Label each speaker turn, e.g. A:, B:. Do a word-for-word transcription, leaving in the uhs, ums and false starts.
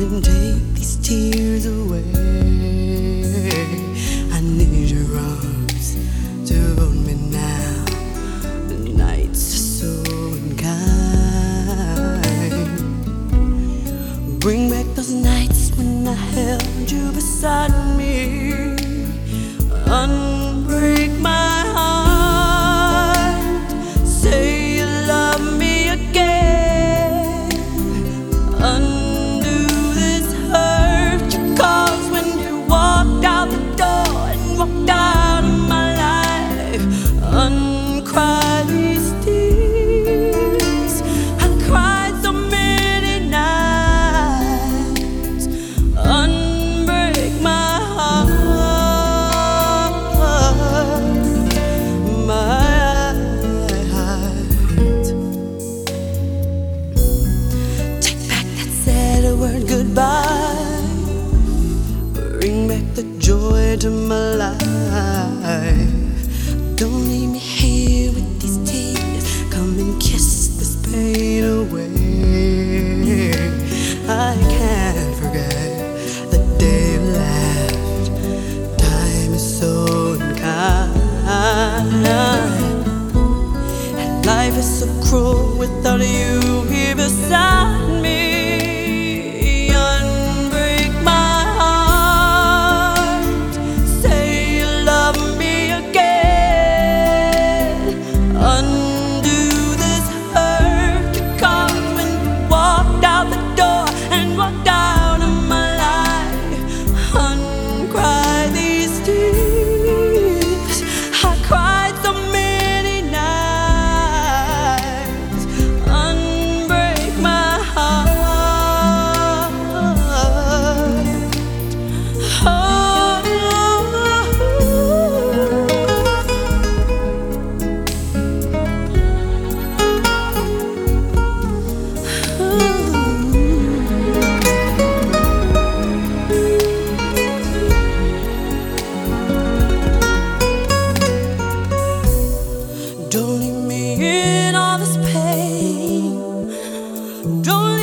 A: and take these tears away. I need your arms to hold me now. The nights are so unkind. Bring back those nights when I held you beside me. Unbreak my heart. Say you love me again. Undo this hurt you caused when you walked out the door and walked out of my life. Uncry these tears. I cried so many nights. Unbreak my heart. Word goodbye. Bring back the joy to my life. Don't leave me here with these tears. Come and kiss this pain away. I can't forget the day you left. Time is so unkind, and life is so cruel without you here beside me. Don't leave me in all this pain. Don't